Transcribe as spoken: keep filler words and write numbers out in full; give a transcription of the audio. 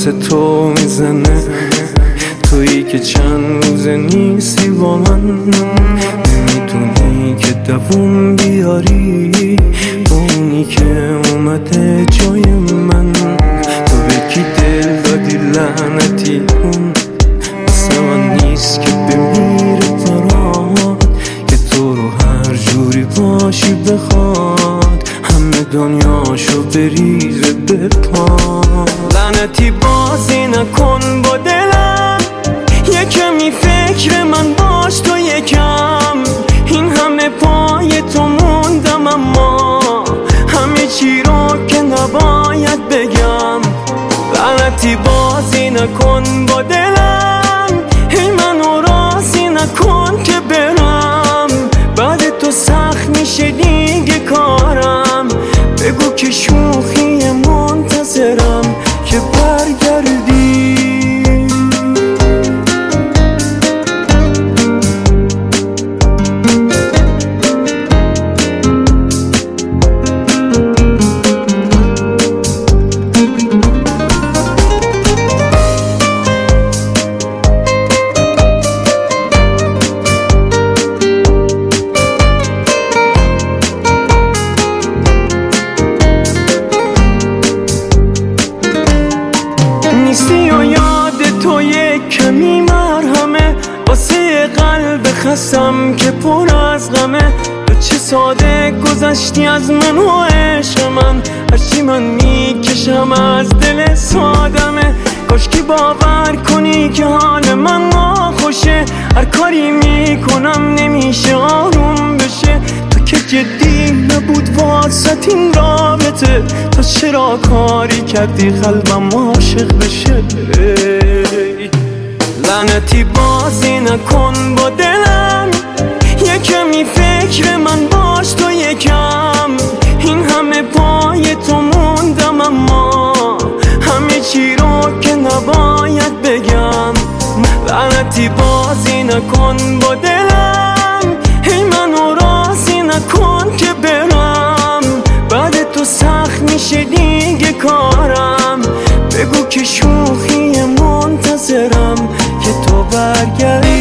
واسه تو میزنه، تویی که چند روزه نیستی با من، نمیدونی که دووم بیاری با اونی که اومده جای من. تو به کی دل دادی لعنتی اون مثل من نیست که بمیره برات، که تو رو هر جوری باشی بخواد همه دنیاشو بریزه به پا. لعنتی بازی نکن با دلم، یکمی فکر من باش تو یکم، این همه پای تو موندم اما همه چی رو که نباید بگم. لعنتی بازی نکن با دلم، هی منو راضی نکن که برم، بعد تو سخت میشه دیگه کارم، بگو که شوخی منتظرم که برگردی. نیستی و یاد تو یک کمی مرهمه واسه قلب خستم که پر از غمه. تو چه ساده گذشتی از من و عشق من، هرچی من میکشم از دل سادمه. کاشکی باور کنی که حال من ناخوشه، هر کاری میکنم نمیشه آروم بشه. تو که جدی نبود واسط این رابطه، تو چرا کاری کردی قلبم عاشق بشه؟ لعنتی بازی نکن با دلم، یکمی فکر من باش تو یکم، این همه پای تو موندم اما همه چی رو که نباید بگم. لعنتی بازی نکن با دلم، هی منو راضی نکن که برم، بعد تو سخت میشه دیگه کارم، بگو که شوخی منتظرم که تو برگردی.